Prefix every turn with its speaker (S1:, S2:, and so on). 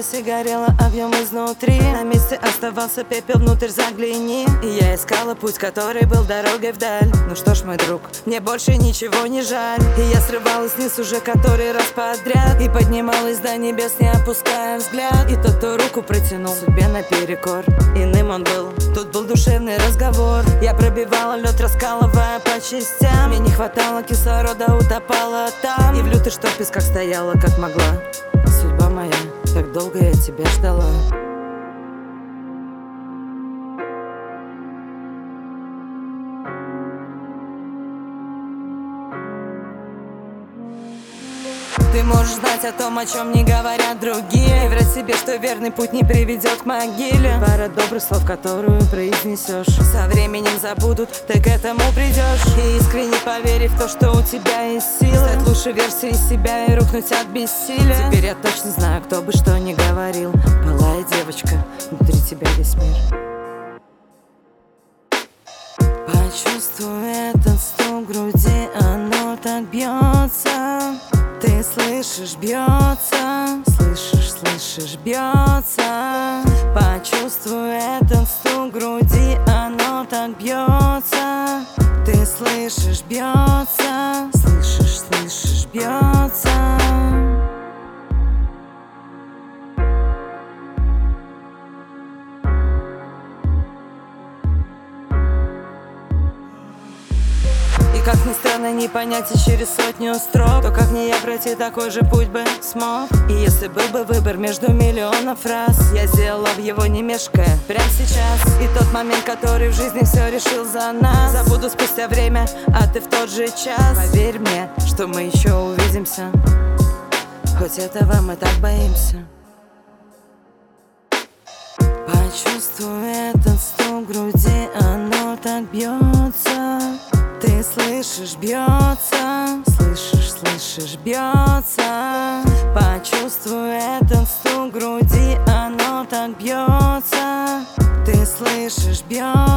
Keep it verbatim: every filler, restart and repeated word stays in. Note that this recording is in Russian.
S1: разгоралась и горела огнем изнутри. На месте оставался пепел, внутрь загляни. И я искала путь, который был дорогой вдаль. Ну что ж, мой друг, мне больше ничего не жаль. И я срывалась вниз уже который раз подряд и поднималась до небес, не опуская взгляд. И тот, кто руку протянул судьбе наперекор, иным он был, тут был душевный разговор. Я пробивала лед, раскалывая по частям. Мне не хватало кислорода, утопала там. И в лютых что в песках стояла, как могла. Судьба моя, как долго я тебя ждала. Ты можешь знать о том, о чем не говорят другие, и врать себе, что верный путь не приведет к могиле. Пара добрых слов, которую произнесешь, со временем забудут, ты к этому придешь. И искренне поверив в то, что у тебя есть сила стать лучшей версией себя и рухнуть от бессилия. Теперь я точно знаю, кто бы что ни говорил. Малая девочка, внутри тебя весь мир. Почувствуй этот стук в груди, оно так бьется. Ты слышишь, бьется, слышишь, слышишь, бьется. Почувствуй этот стук в груди, оно так бьется. Ты слышишь, бьется, слышишь, слышишь, бьется. Как ни странно, не понять и через сотню строк, то как не я пройти такой же путь бы смог. И если был бы выбор между миллионов фраз, я сделала в его не мешкая прямо сейчас. И тот момент, который в жизни все решил за нас, забуду спустя время, а ты в тот же час. Поверь мне, что мы еще увидимся, хоть этого мы так боимся. Почувствуй этот стук в груди, оно так бьется. Ты слышишь, бьется, слышишь, слышишь, бьется. Почувствуй этот стук в груди, оно так бьется. Ты слышишь, бьется.